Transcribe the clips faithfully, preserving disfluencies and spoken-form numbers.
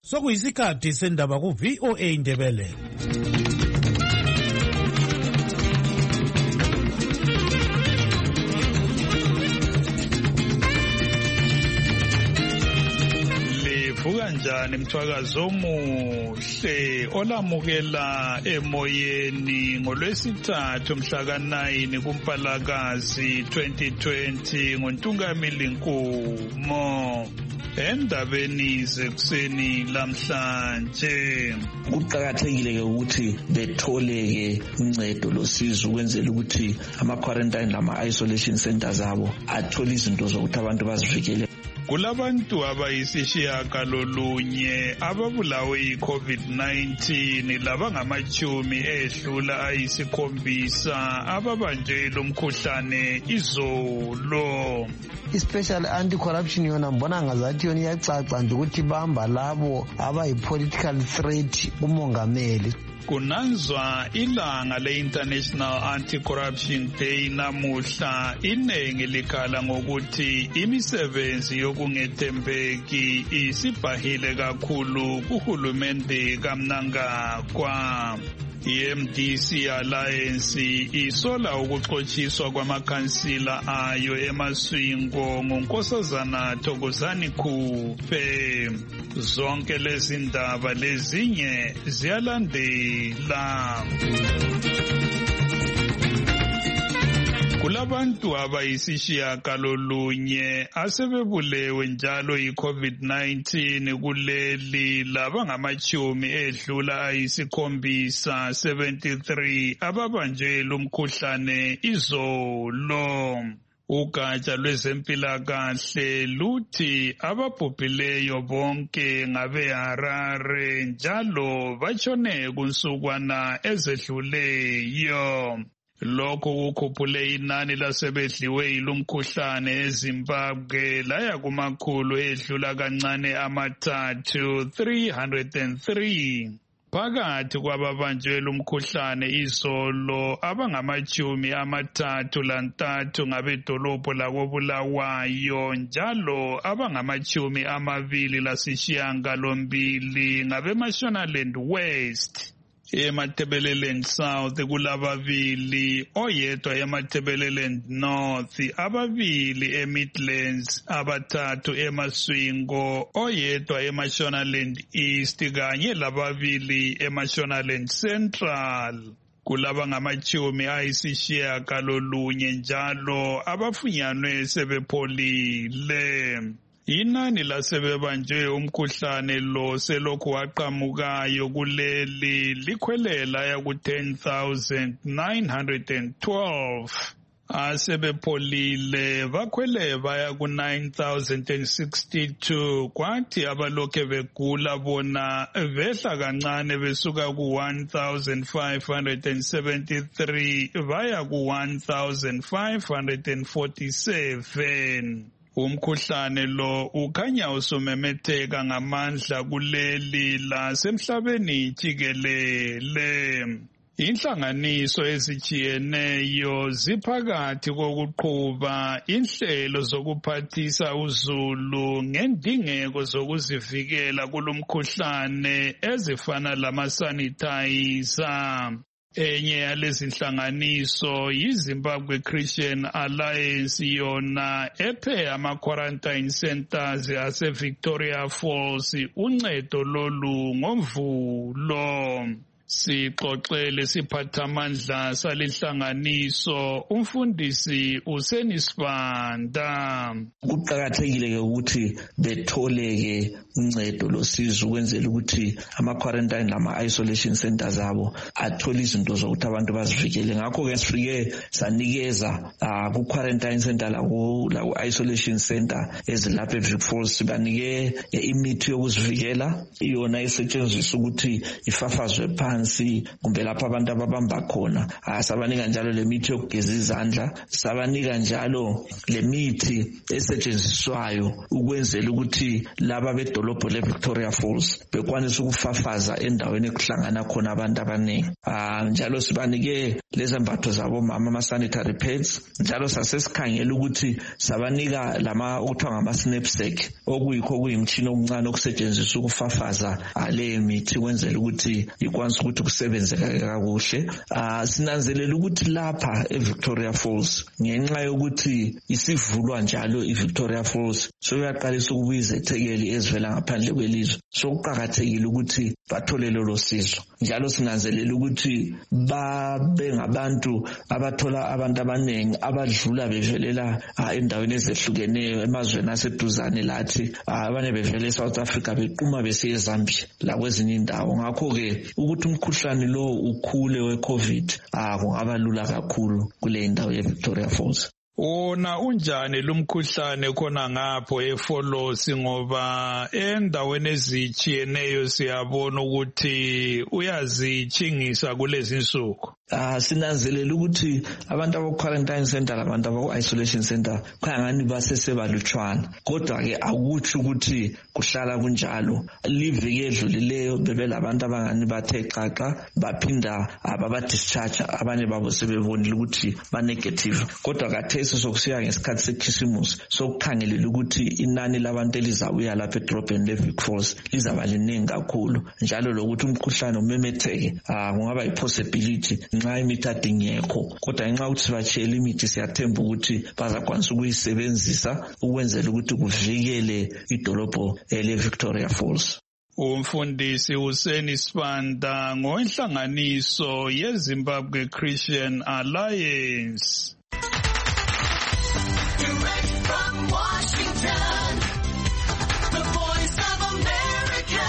Sokuyisikhathi sendaba ku V O A Indebele. Livuka njani mthwakazo omuhle olamukela emoyeni ngolwesithathu mhla ka nine kuMpalakazi twenty twenty ngoNtungamili Nkumo. Endabeni zekuseni lamhlanje kuqakathekile ukuthi betholeke uncedo losizo ukwenzela ukuthi ama quarantine lama isolation centers abo athole izinto zokuthi abantu bazivikele. Kulabantu abayisishiyagalolunye ababulawe yi-COVID nineteen labangamachumi ehlula ayisikhombisa ababanjwe lo mkhuhlane izolo. I-special anti-corruption yona mbona ngazathi yona iyacaca nje ukuthi bamba labo abayi-political threat kumongameli. Kunanzwa ilanga le-International Anti-Corruption Day namuhla iningi likhala ngokuthi imisebenzi yokungethembeki isibhahile kakhulu kuhulumende kaMnangagwa. I-M D C Alliance isola ukuxotshiswa kwamakhansila ayo emaswingo ngoNkosazana Thokozani Khuphe. Zonke lezi ndaba lezinye ziyalandela. Kulabantu abayisishiyagalolunye asebebulewe njalo yi-COVID nineteen kuleli labangamachumi edlula ayisikhombisa seventy-three ababanjwe lumkhuhlane izolo. Ugatsha lwezempilakahle luthi ababhubhileyo bonke ngabeHarare njalo batshone kunsukwana ezedluleyo. Lokho kukhuphule inani lasebedliwe yilumkhuhlane eZimbabwe laya kumakhulu edlula kancane amathathu three hundred three. Phakathi kwababanjwe lumkhuhlane izolo abangamachumi amathathu lantathu ngabedolobho lakoBulawayo njalo abangamachumi amabili lasishiyagalombili ngabeMashonaland West. eMatabeleland South kulababili, oyedwa eMatabeleland North, ababili eMidlands, abathathu eMaswingo, oyedwa eMashonaland East kanye lababili eMashonaland Central. Kulaba ngamachumi ayisishiyagalolunye njalo abafunyanwe sebepholile. Inani lasebebanjwe umkhuhlane lo selokhu waqhamukayo kuleli likhwelela ya ku ten thousand nine hundred twelve. Asebepholile bakhwele baya ku nine thousand sixty-two, kwathi abalokhe begula bona behla kancane besuka ku one thousand five hundred seventy-three baya ku one thousand five hundred forty-seven. Umkhuhlane lo ukhanya usumemetheka ngamandla kuleli lasemhlabeni jikelele. Inhlanganiso ezijiyeneyo ziphakathi kokuqhuba inhlelo zokuphathisa uzulu ngendingeko zokuzivikela kulumkhuhlane ezifana lama-sanitizer. Enye yalezi nhlanganiso yiZimbabwe Christian Alliance, yona ephe ama-quarantine centers ase-Victoria Falls uncedo lolu ngoMvulo. Sixoxele siphathamandla salenhlanganiso umfundisi uSenisibanda. Kuqakathekile ukuthi betholeke uncedo losizo ukwenzela ukuthi ama quarantine lama isolation centers abo athole izinto zokuthi abantu bazivikele. Ngakho ke sifike sanikeza ku quarantine center la ku isolation center ezilapha eVic Falls banike imithi yokuzivikela, iyona isetshenziswa ukuthi ifafazwe phansi phansi kumbe lapho abantu ababamba khona. Sabanika njalo lemithi yokugeza izandla, sabanika njalo lemithi esetshenziswayo ukwenzela ukuthi laba bedolobho leVictoria Falls bekwanisa ukufafaza endaweni ekuhlangana khona abantu abaningi. Njalo sibanike lezembatho zabo mama ama sanitary pads, njalo sasesikhangela ukuthi sabanika lama okuthiwa ngama snapsack okuyikho kuyimtshini omncane okusetshenziswa ukufafaza le mithi kwenzela ukuthi ikwanise ukuthi kusebenze kakuhle. Sinanzelela ukuthi lapha eVictoria Falls ngenxa yokuthi isivulwa njalo iVictoria Falls soyaqalisa ukubiza ethekeli ezivela ngaphandle kwelizwe, sokuqhakathekile ukuthi bathole lolo sizo. Njalo sinanzelela ukuthi babe ngabantu abathola abantu abanengi abadlula bevelela endaweni ezehlukeneyo emazweni aseduzane lathi, abanye bevele eSouth Africa beqhuma besiya eZambia la kwezinye indawo. Ngakho ke ukuthi umkhuhlane lo ukhule weCovid kungaba lula kakhulu kule ndawo yeVictoria Falls. Wona unjani lumkhuhlane khona ngapho eFolosi, ngoba endaweni ezitshiyeneyo siyabona ukuthi uyazitshingisa kulezi insuku? Ah sinanzelela ukuthi abantu aba quarantine center labantu aba isolation center khangani basesebalutshwana, kodwa ke akuthi ukuthi kuhlala kunjalo. Liviki edlulileyo bebelabantu abangani bathe xaxa baphinda ababa discharge, abanye babo sebebonile ukuthi ba negative, kodwa kathesi sokusiya ngesikhathi seKhisimusi sokukhangelela ukuthi inani labantu elizabuya lapha edrobheni leVic Falls lizaba liningi kakhulu, njalo lokuthi umkhuhlane umemetheke kungaba yipossibility nxa imithi adingekho. Kodwa nxa ukuthi sibachela imithi siyathemba ukuthi bazakwanisa ukuyisebenzisa ukwenzela ukuthi kuvikele idolobho leVictoria Falls. Umfundisi Hussein Sibanda ngowenhlanganiso yeZimbabwe Christian Alliance. Direct from Washington, the Voice of America,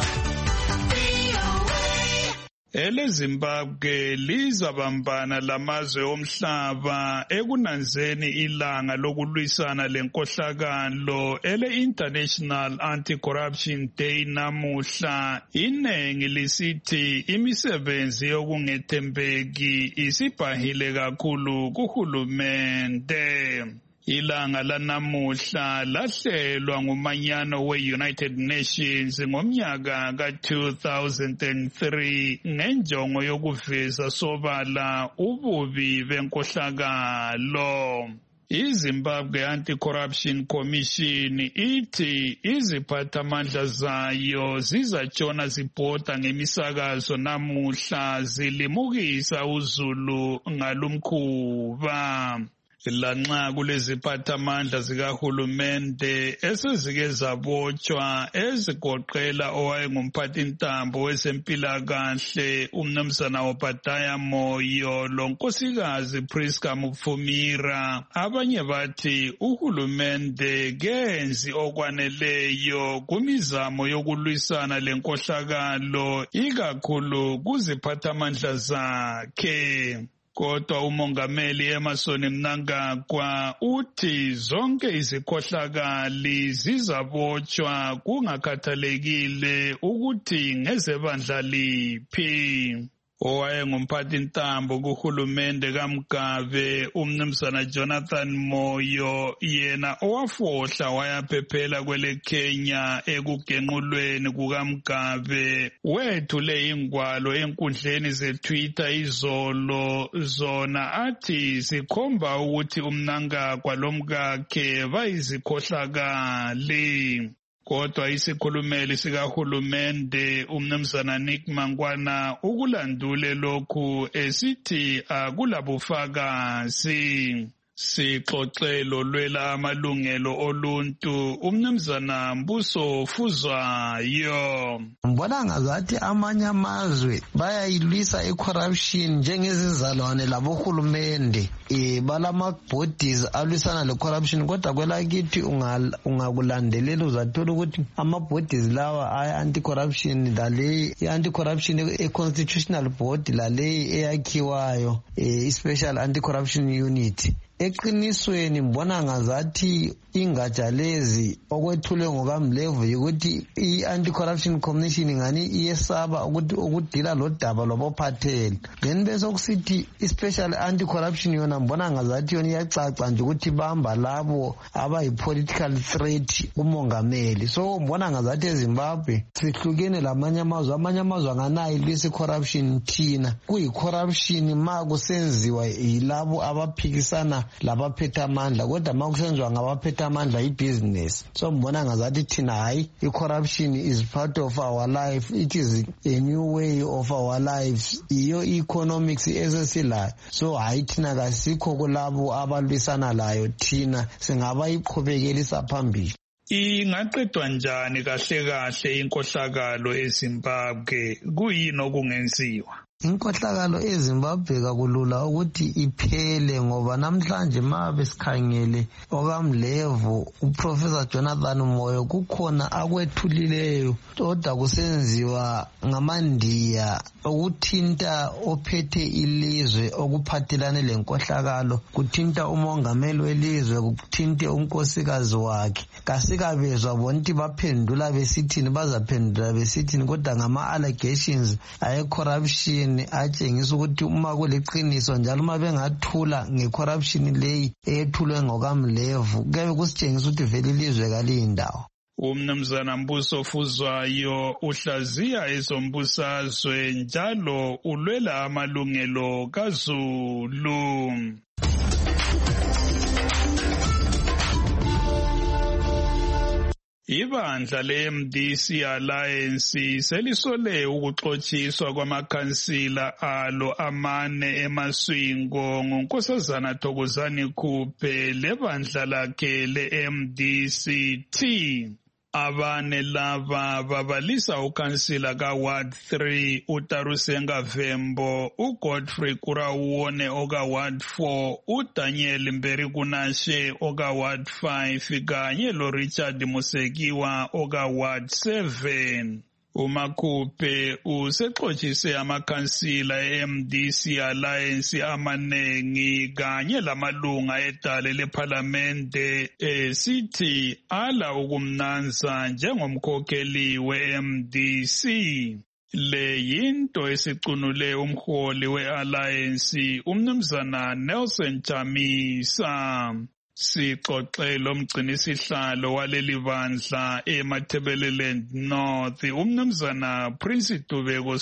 V O A. Ele Zimbabwe lizabambana lamazwe omhlaba ekunanzeni ilanga lokulwisana lenkohlakalo ele International Anti-Corruption Day namuhla. Inengi lisithi imisebenzi yokungethembeki isibhahile kakhulu kuhulumende. Ilanga lanamuhla lahlelwa ngumanyano we-United Nations ngomnyaka ka two thousand three ngenjongo yokuveza sobala ububi benkohlakalo. iZimbabwe Anti-Corruption Commission ithi iziphathamandla zayo zizatshona zibhoda ngemisakazo namuhla zilimukisa uzulu ngalumkhuba. Lanxa kuleziphathamandla zikahulumende esezike zabotshwa ezigoqela owayengumphathintambo wezempilakahle umnumzana Obadiah Moyo lonkosikazi Priska Mupfumira, abanye bathi uhulumende kenzi okwaneleyo kumizamo yokulwisana lenkohlakalo ikakhulu kuziphathamandla zakhe. Kodwa umongameli Emmerson Mnangagwa uthi zonke izikhohlakali zizabotshwa kungakhathalekile ukuthi ngezebandla liphi. Owayengumphathintambo kuhulumende kaMgabe umnumzana Jonathan Moyo yena owafohla wayaphephela kwele Kenya ekugenqulweni kukaMgabe wethule ingwalo enkundleni zeTwitter izolo, zona athi zikhomba ukuthi uMnangagwa lomkakhe bayizikhohlakali. Kodwa isikhulumeli sikahulumende umnumzana Nick Mangwana ukulandule lokhu esithi akulabufakazi. Sixoxelo lwela amalungelo oluntu umnumzana Mbuso Fuzwayo. Mbona ngazathi amanye amazwe bayayilwisa icorruption njengezizalwane labohulumende. E balama bodies alwisana lecorruption, kodwa kwelakithi ungakulandelela uzathola ukuthi ama bodies lawa ay anti-corruption lale anti-corruption e-constitutional board lale eyakhiwayo e-special anti-corruption unit eqinisweni mbona ngazathi ingatsha lezi okwethulwe ngokaMlevu ukuthi i-Anti-Corruption Commission ngani iyesaba ukuthi ukudila lodaba lwabophatheli. Then bese kusithi i-Special Anti-Corruption yona mbona ngazathi yona iyacaca nje ukuthi bamba labo abayi-political threat kumongameli. So mbona ngazathi eZimbabwe sihlukene lamanye amazwe, amanye amazwe anganayo lesi corruption thina. Kuyi-corruption ma kusenziwa yilabo abaphikisana labaphethe amandla, kodwa ma kusenziwa ngabaphethe amandla i-business. So mbona ngazathi thina hayi i-corruption is part of our life, it is a new way of our lives, iyo economics esesilayo. So hayi thina kasikho kulabo abalwisana layo, thina singaba iqhubekela phambili. Ingaqedwa njani kahle kahle inkohlakalo eZimbabwe? Kuyini okungenziwa? Inkohlakalo eZimbabwe kakulula ukuthi iphele ngoba namhlanje mabe sikhangele okaMlevu uProfessor Jonathan Moyo kukhona akwethulileyo kodwa kusenziwa ngamandiya ukuthinta ophethe ilizwe okuphathelane lenkohlakalo, kuthinta umongameli welizwe, kuthinte unkosikazi wakhe. Kasikabezwa bonke baphendula besithini, bazaphendula besithini, kodwa ngama allegations aye corruption atshengisa ukuthi uma kuliqiniso njalo uma bengathula ngecorruption leyi eyethulwe ngokaMlevu kuyabe kusitshengisa ukuthi vele ilizwe kaliyindawo. Umnumzana Mbuso Fuzwayo uhlaziya ezombusazwe njalo ulwela amalungelo kaZulu. Ibandla le-M D C Alliance selisole ukuxotshiswa kwamakhansila alo amane eMaswingo nguNkosazana Thokozani Khuphe lebandla lakhe le-M D C T. Abane lava babalisa ukhansila ka-Ward three uTarusenga Vembo, uGodfrey Kurawone oka-Ward four, uDaniel Mberikunashe oka-Ward five kanye loRichard Musekiwa oka-Ward seven. uMakhuphe usexotshiswe amakhansila e-M D C Alliance amanengi kanye lamalunga edale lephalamende esithi ala ukumnanza njengomkhokheli we-M D C. Le yinto esicunule umholi we-Alliance umnumzana Nelson Chamisa. Sixoxe lomgcinisihlalo waleli bandla eMatabeleland North umnumzana Prince Dubeko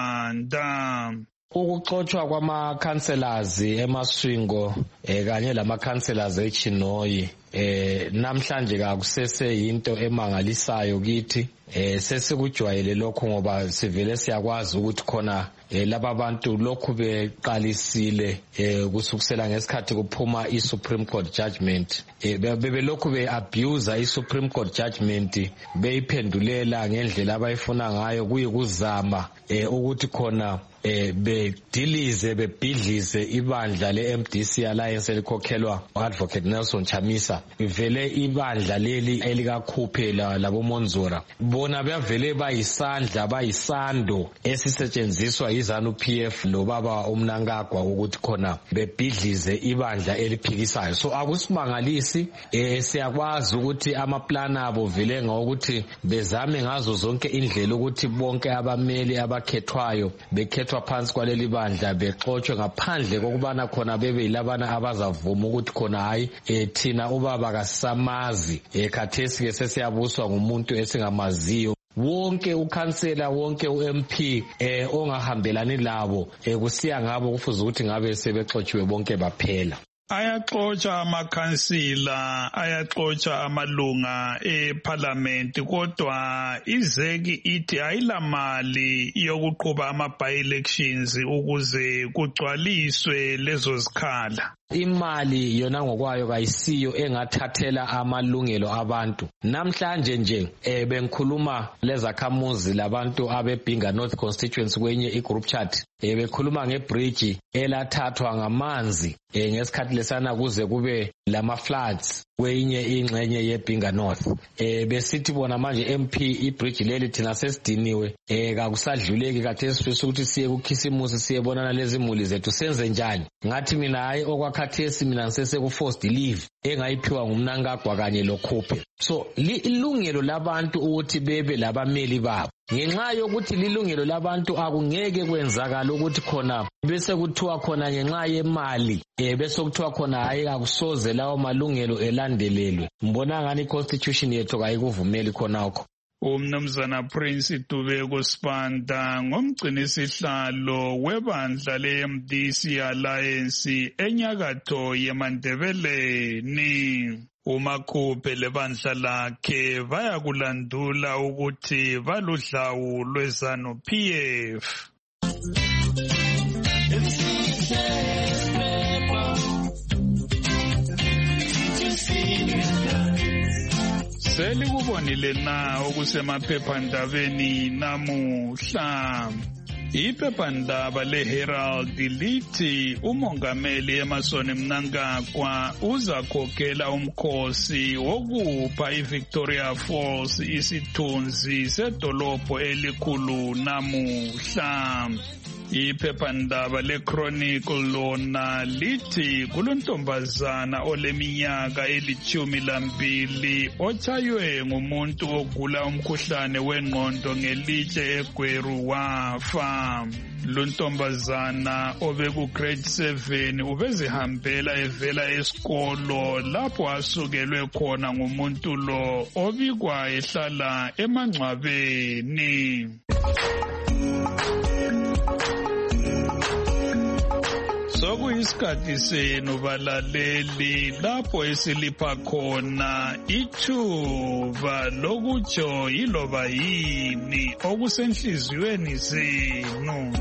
Sibanda. Ukuxoxwa kwama-councillors eMaswingo eh, kanye lama-councillors eChinoyi eh namhlanje kakusese yinto emangalisayo kithi. Eh sesikujwayele lokho ngoba sivele siyakwazi ukuthi khona eh laba bantu lokhu beqalisile eh kusukusela ngesikhathi kuphuma iSupreme Court judgment eh bebe lokhu be abuse iSupreme Court judgment beyiphendulela ngendlela abayifuna ngayo kuyikuzama eh ukuthi khona eh bedilize bebhidlize ibandla le-M D C Alliance elikhokhelwa Advocate Nelson Chamisa. Vele ibandla leli elikakhuphe labo Monzora bona bavele bayisandla bayisando esisetshenziswa yiZanu P F lo baba uMnangagwa ukuthi khona bebhidlize ibandla eliphikisayo. So akusimangalisi eh siyakwazi ukuthi amaplana abo vele ngokuthi bezame ngazo zonke indlela ukuthi bonke abameli abakhethwayo bekhethwa phansi kwaleli bandla bexoxwe ngaphandle kokubana khona bebe yilabana abazavuma ukuthi khona hayi eh thina ubaba kasamazi eh khathesi ke sesiyabuswa ngumuntu esingamaziyo. Wonke ukhansela wonke uM P eh ongahambelani labo eh kusiya ngabo kufuze ukuthi ngabe sebexotshiwe bonke baphela. Ayaxotsha amakhansila, ayaxotsha amalunga eParliament kodwa izeki ithi ayilamali yokuqhuba ama-by-elections ukuze kugcwaliswe lezo zikhala. Imali yona ngokwayo kayisiyo engathathela amalungelo abantu. Namhlanje nje eh bengikhuluma lezakhamuzi labantu abebhinga North Constituency kwenye igroup chat eh bekhuluma ngebridge elathathwa ngamanzi eh ngesikhathi lesana kuze kube lama floods kweyinye ingxenye yeBinga North. Eh besithi bona manje M P ibridge leli thina sesidiniwe eh kakusadluleki kade sifisa ukuthi siye kuKhisimusi siyebonana lezi imuli zethu senze njani. Ngathi mina hayi okwakhathesi mina ngisese ku forced leave engayiphiwa ngumnankagwa kanye lokhuphe. So ilungelo labantu ukuthi bebe labameli babo. Ngenxa yokuthi lilungelo labantu akungeke kwenzakala ukuthi khona bese kuthiwa khona ngenxa yemali eh bese kuthiwa khona hayi akusoze lawo malungelo elandelelwe. Mbona ngani constitution yethu kayikuvumeli khonakho. Umnumzana Prince Dubeko Sibanda ngomgcini sihlalo webandla le-M D C Alliance enyakatho yeMandebeleni. uMakhuphe lebandla lakhe bayakulandula ukuthi baludlawu lweZanu P F. Selikubonile na okusemaphephandabeni namuhla. Iphephandaba leHerald lithi umongameli Emmerson Mnangagwa uzakhokhela umkhosi wokupha iVictoria Falls isithunzi sedolobho elikhulu namuhla. Iphephandaba leChronicle lona lithi kulontombazana oleminyaka elithumi lambili otshaywe ngumuntu ogula umkhuhlane wengqondo ngelitshe eGweru wafa. Luntombazana obeku grade seven ubezihambela evela esikolo lapho asukelwe khona ngumuntu lo obikwa ehlala emangcwabeni. Sokuyisikhathi senu balaleli lapho esilipha khona ithuba lokutsho yiloba yini okusenhliziyweni zenu.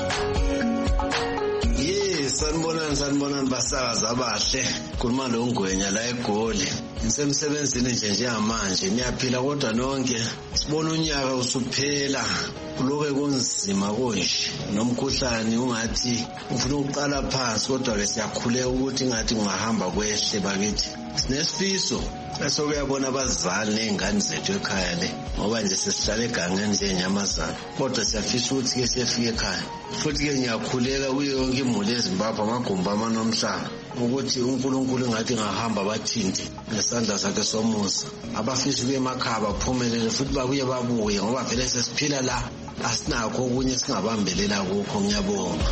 Yes, sanibonani sanibonani basakazi abahle. Khuluma lo Ngwenya la eGoli. Ngisemsebenzini nje njengamanje niyaphila kodwa nonke sibona unyaka usuphela kuloke kunzima konje nomkhuhlane ungathi ufuna ukuqala phansi kodwa ke siyakhuleka ukuthi ngathi ungahamba kwehle bakithi. Sinesifiso esokuyabona abazali nezingane zethu ekhaya le ngoba nje sesihlala egangeni nje enyamazana kodwa siyafisa ukuthi ke siyefika ekhaya. Futhi ke ngiyakhuleka kuyo yonke imuli eZimbabwe amagumba amanomhlanga ukuthi uNkulunkulu ngathi ngahamba bathinte ngesandla sakhe somusa abafisa ukuya emakhaya baphumelele futhi babuye babuye ngoba vele sesiphila la asinakho okunye singabambelela kukho. Ngiyabonga.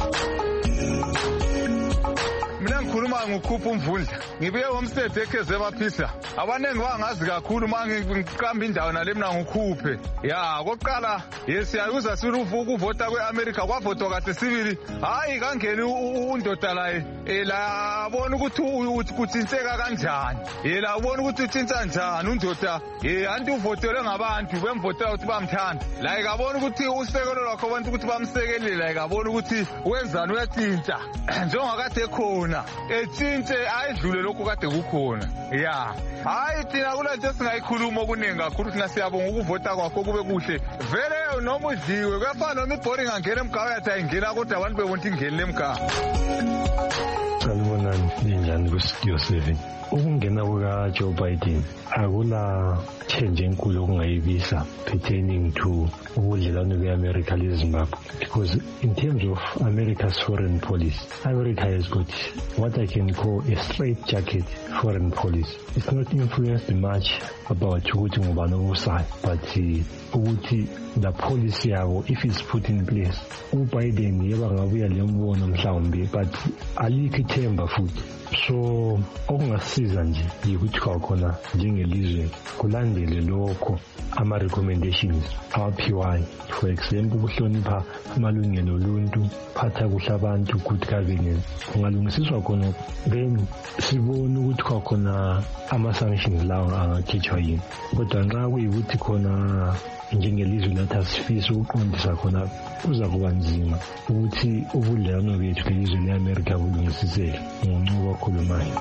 Mina ngikhuluma ngokukhupha umvundla ngibuye ngomsede ekheze emaphisa abanengi bangazi kakhulu manje ngiqamba indawo nale mina ngikhuphe ya kokuqala yesiyakuza sirufu ukuvota kweAmerica kwavotwa kade sibili hayi kangeni undoda la la bona ukuthi uthintseka kanjani yela ubona ukuthi uthinta kanjani undoda eh anti uvotele ngabantu bemvotela ukuthi bamthanda la ikabona ukuthi usekelo lwakho abantu ukuthi bamsekelele la ikabona ukuthi wenzani uyathinta njengakade khona etshintse ayidlule lokho kade kukhona ya hayi thina kula nje singayikhuluma okuningi kakhulu thina siyabonga ukuvota kwakho kube kuhle vele noma udliwe kuyafana noma iboring angena emgawo yathi ayingena kodwa abantu bebonta ingene lemgawo. Sanibonani ninjani kuStudio seven. Ukungena kukaJoe Biden akula change enkulu okungayibisa pertaining to ubudlelwano beAmerica leZimbabwe because in terms of America's foreign policy, America has got what I can call a straight jacket foreign policy. It's not influenced much about ukuthi ngubani obusayo but ukuthi the policy yabo if it's put in place uBiden yeba ngabuya lembono mhlawumbe but alikho ithemba futhi. So okungasiza nje yikuthi kwakhona njengelizwe kulandele lokho ama recommendations awaphiwayo, for example ukuhlonipha amalungelo oluntu, phatha kuhle abantu, good governance. Kungalungisiswa khona then sibone ukuthi kwakhona ama sanctions lawo angakhitshwa yini. Kodwa nxa kuyikuthi khona njengelizwe lathi asifisa ukuqondisa khona kuza kuba nzima ukuthi ubudlelwano bethu lelizwe leAmerica bulungisiseke ngoncubo okhulumayo.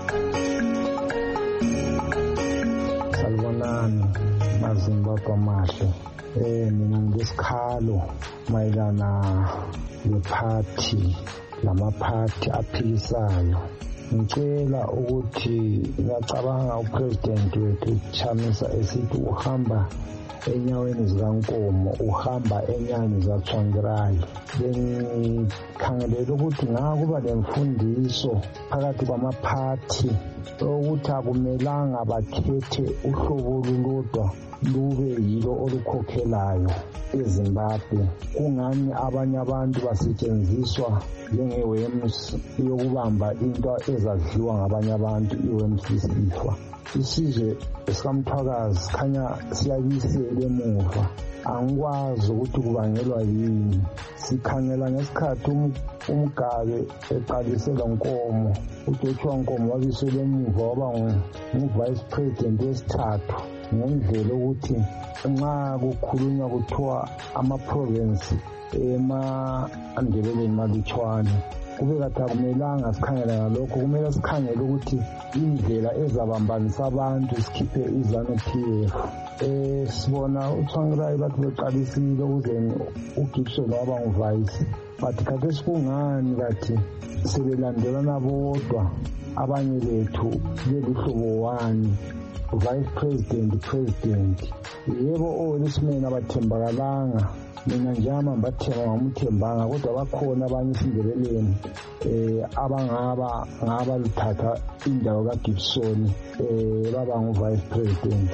Salibonani maZimbabwe amahle. Eh mina ngesikhalo mayelana lephathi lamaphathi aphikisayo ngicela ukuthi ngiyacabanga upresident wethu Chamisa esithi uhamba enyaweni zikankomo uhamba enyani zaTsvangirai. Bengikhangelela ukuthi ngakuba lemfundiso phakathi kwamaphathi ukuthi akumelanga bakhethe uhlobo olulodwa lube yilo olukhokhelayo eZimbabwe. Kungani abanye abantu basetshenziswa njenge-worms yokubamba into ezadliwa ngabanye abantu, i-worms isifa. Isizwe sikaMthwakazi khanya siyabisela emuva, angikwazi ukuthi kubangelwa yini. Sikhangela ngesikhathi uMgabe eqalise lo nkomo, uJoshua Nkomo wabisela emuva waba ngu-vice president wesithathu, ngendlela ukuthi nxa kukhulunywa kuthiwa ama-province ema-Ndebeleni malutshwane, kube kathi akumelanga sikhangela ngalokho. Kumele sikhangele ukuthi indlela ezabambanisa abantu, sikhiphe i-ZANU-P F. Eh sibona uTsvangirai bathi beqalisile ukuze uGibson waba nguvice, but kade sikungani kathi sebelandelana bodwa abanye bethu beluhlobo wani, vice president president. Yebo olesimene abathembakalanga, mina njama mbathemba ngamuthembanga, kodwa bakhona abanye isindebeleni eh abangaba ngaba lithatha indawo kaGibson eh baba ngu-vice president.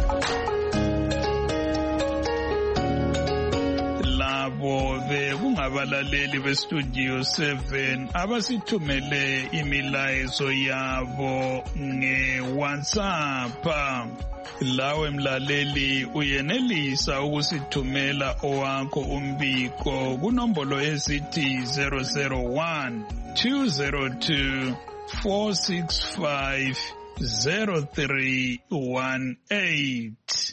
Labo bekungabalaleli bestudio seven abasithumele imilayezo yabo nge-WhatsApp. Lawe mlaleli uyenelisa ukusithumela owakho umbiko kunombolo esithi zero zero one two zero two four six five zero three one eight.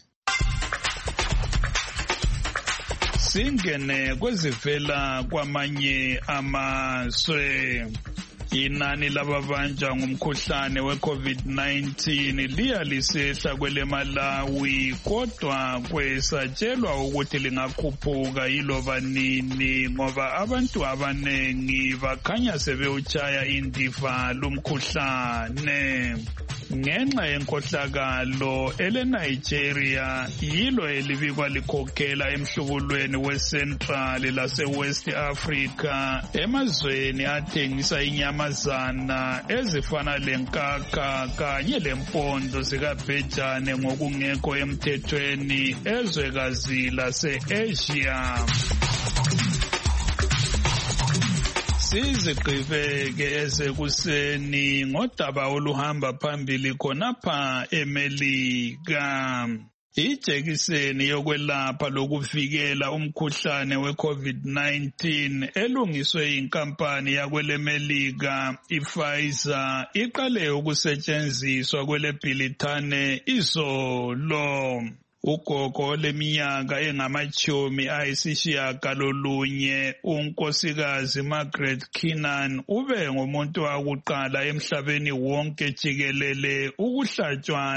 Singene kwezivela kwamanye amazwe. Inani lababanjwa ngumkhuhlane we-COVID nineteen liya lisehla kwele Malawi, kodwa kwesatshelwa ukuthi lingakhuphuka yiloba nini ngoba abantu abanengi bakhanya sebewutshaya indiva lumkhuhlane. Ngenxa yenkohlakalo eleNigeria yilo elibikwa likhokhela emhlubulweni we-Central lase-West Africa emazweni athengisa inyamazana ezifana lenkakha kanye lempondo zikabhejane ngokungekho emthethweni ezwekazi lase-Asia. Sizigqibeke esekuseni ngodaba oluhamba phambili khonapha eMelika. Ijekiseni yokwelapha lokuvikela umkhuhlane we-COVID nineteen elungiswe inkampani yakwelemelika iPfizer iqale ukusetshenziswa kweleBrithani izolo. Ugogo leminyaka engamachumi ayisishiyagalolunye unkosikazi Margaret Keenan ube ngumuntu wakuqala emhlabeni wonke jikelele ukuhlatshwa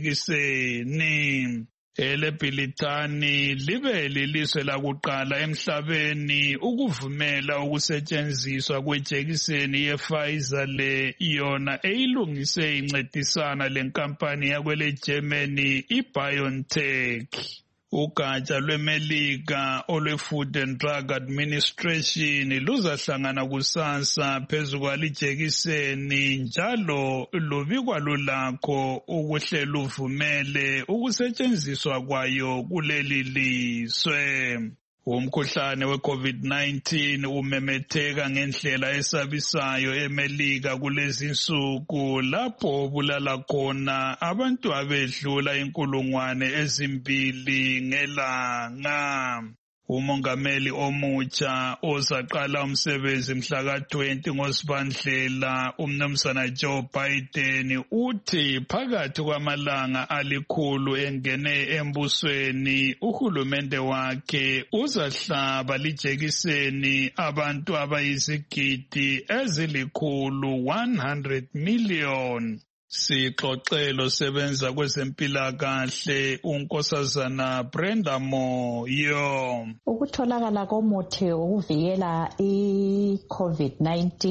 lijekiseni. EleBrithani libe lilizwe lakuqala emhlabeni ukuvumela ukusetshenziswa kwejekiseni yePfizer le yona eyilungise incedisana lenkampani yakwele Germany iBioNTech. Ugatsha lweMelika olwe-Food and Drug Administration luzahlangana kusasa phezu kwalijekiseni njalo lubikwa lulakho ukuhlela uvumele ukusetshenziswa kwayo kuleli lizwe. Umkhuhlane we-COVID nineteen umemetheka ngendlela esabisayo eMelika kulezi insuku lapho bulala khona abantu abedlula inkulungwane ezimbili ngelanga. Umongameli omutsha ozaqala umsebenzi mhla ka twenty ngoSibandlela umnumzana Joe Biden uthi phakathi kwamalanga alikhulu engene embusweni uhulumende wakhe uzahlaba lijekiseni abantu abayizigidi ezilikhulu one hundred million. Sixoxelo sebenza kwezempilakahle unkosazana Brenda Moyo. Ukutholakala komuthi wokuvikela i-COVID nineteen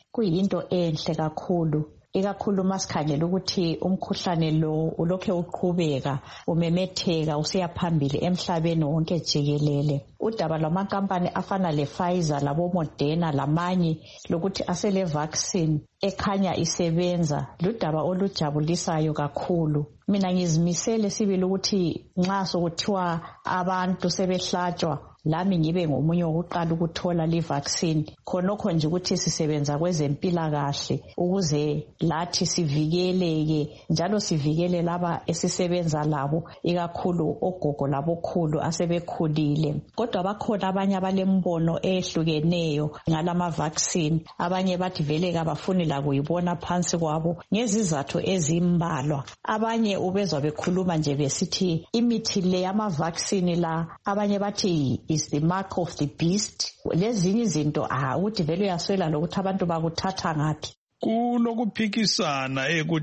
kuyinto enhle kakhulu, ikakhulu masikhangela ukuthi umkhuhlane lo ulokhe uqhubeka umemetheka usiya phambili emhlabeni wonke jikelele. Udaba lwamankampani afana le-Pfizer labo Moderna lamanye lokuthi asele vaccine ekhanya isebenza ludaba olujabulisayo kakhulu. Mina ngizimisele sibili ukuthi nxa sokuthiwa abantu sebehlatshwa lami ngibe ngomunye wokuqala ukuthola li vaccine, khonokho nje ukuthi sisebenza kwezempilakahle ukuze lathi sivikeleke njalo sivikele laba esisebenza labo, ikakhulu ogogo labokhulu asebekhulile. Kodwa bakhona abanye abalembono ehlukeneyo ngalama vaccine, abanye bathi vele kabafuni la kuyibona phansi kwabo ngezizathu ezimbalwa. Abanye ubezwa bekhuluma nje besithi imithi le yama vaccine la, abanye bathi is the mark of the beast. Lezinye izinto ah uthi vele uyaswela lokuthi abantu bakuthatha ngaphi. Kulokuphikisana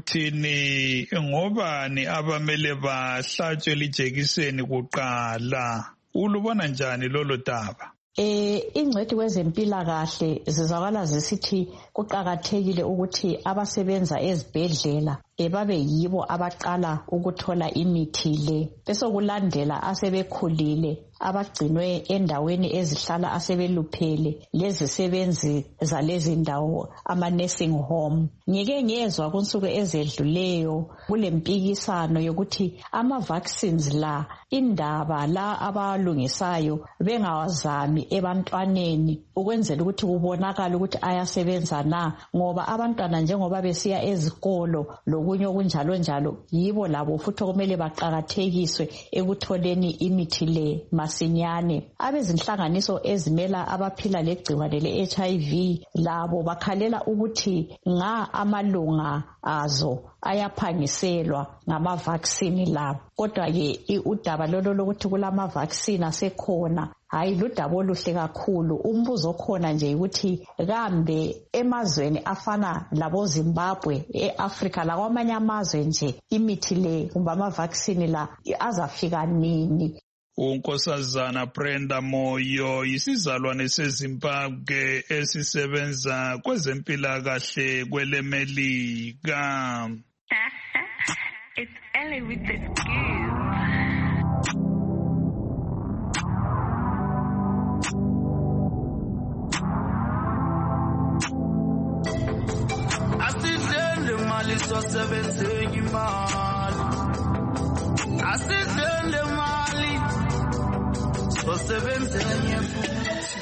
ekuthini ngobani abamele bahlatshwe lijekiseni kuqala. Ulubona njani lolo daba? Eh ingcwethi kwezempilakahle zizakala zisithi kuqakathekile ukuthi abasebenza ezibhedlela ebabe yibo abaqala ukuthola imithi le, bese kulandela asebekhulile abagcinwe endaweni ezihlala asebeluphele lezisebenzi zalezi ndawo ama nursing home. Ngike ngezwe kunsuku ezedluleyo kulempikisano yokuthi ama vaccines la indaba la abalungisayo bengawazami ebantwaneni ukwenzela ukuthi kubonakala ukuthi ayasebenza na, ngoba abantwana njengoba besiya ezikolo lokunye okunjalo njalo yibo labo futhi okumele baqakathekiswe ekutholeni imithi le masinyane. Abezinhlanganiso ezimela abaphila legciwane le-H I V labo bakhalela ukuthi nga amalunga azo ayaphangiselwa ngama vaccine labo. Kodwa ke udaba lolo lokuthi kulama vaccine asekhona hayi ludaba oluhle kakhulu. Umbuzo khona nje ukuthi kambe emazweni afana labo Zimbabwe, eAfrica lakwamanye amazwe nje imithi le kumbe ama vaccine la azafika nini? uNkosazana Brenda Moyo isizalwane seZimbabwe esisebenza kwezempilakahle kwelemelika. It's Ellie with the scoop. Asidle mali so sebenzengi mali. Asidle mali so sebenzengi futhi.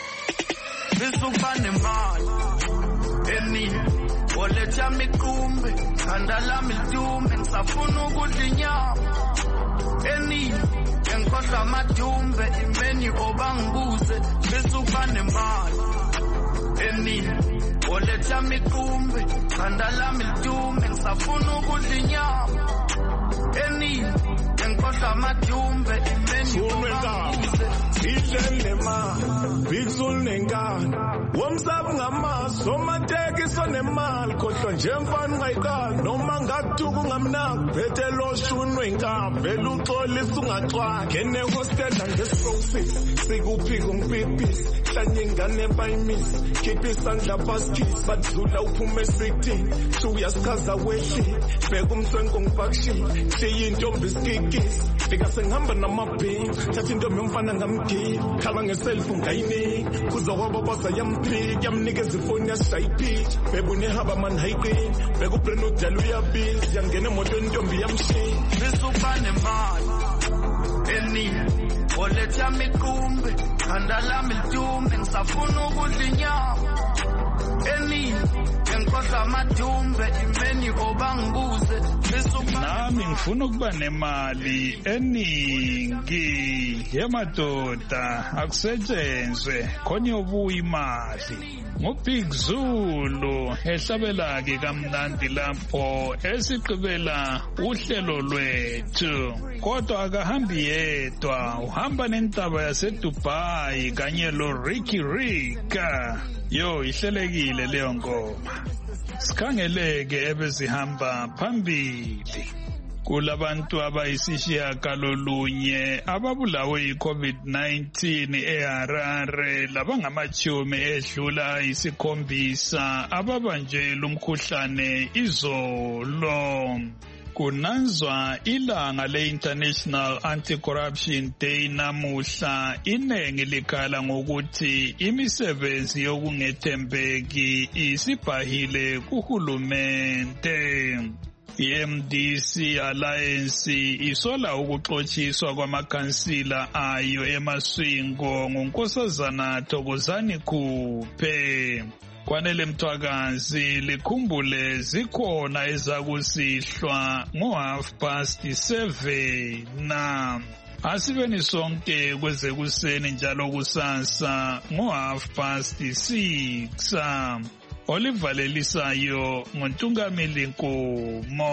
Bisubane mali enini oletha mikumbe khanda lami lidume ngisafuna ukudla inyama enini engikhohlwa amadumbe imeni obangibuze bisubane mali enini oletha mikumbe khanda lami lidume ngisafuna ukudla inyama enini engikhohlwa amadumbe imeni obangibuze idlele ma bigzul nengane womsabu ngamaso matekiso nemali khohlwa nje mfana ungayiqala noma ngatuku ngamnaka phethe loshunwe inkaba vele uxolisa ungaxwala ngene hostel ngesproxy sikuphi ngipipisi hlanye ingane bayimisi khipha isandla baskis badlula uphume estrictini suyaskaza wehli bheka umswenko ngipakishile siyintombi isikikisi fika sengihamba namabhingi thatha intombi yomfana ngamgila khala ngeselfu ngayini kuzokwaba basa yamphiki yamnikeza ifoni yashayiphi bebune haba man hayiqini beka ubreno udala uyabizi yangena emotweni intombi yamshini bisubane mali enini oletha mikumbe khanda lami lidume ngisafuna ukudla inyama enini engikhohlwa amadumbe imeni obangibuze nami ngifuna ukuba nemali eningi yemadoda akusetshenzwe khona yobuya imali. Ngubig Zulu ehlabela ke kamnandi lapho esiqibela uhlelo lwethu. Kodwa akahambi yedwa, uhamba nentaba yaseDubai kanye lo Ricky Rika. Yo ihlelekile leyo ngoma. Sikhangeleke ebezihamba phambili. Kulabantu abayisishiyagalolunye ababulawe yi-COVID nineteen eHarare labangamachumi edlula isikhombisa ababanjelwe umkhuhlane izolo. Kunanzwa ilanga le-International Anti-Corruption Day namuhla, iningi likhala ngokuthi imisebenzi yokungethembeki isibhahile kuhulumente. I-M D C Alliance isola ukuxotshiswa kwamakhansila ayo eMaswingo nguNkosazana Thokozani Khuphe. Kwanele Mthwakazi likhumbule zikhona ezakusihlwa ngo-half past seven na asibeni sonke kwezekuseni njalo kusasa ngo-half past six. Olivalelisayo nguNtungameli Nkomo.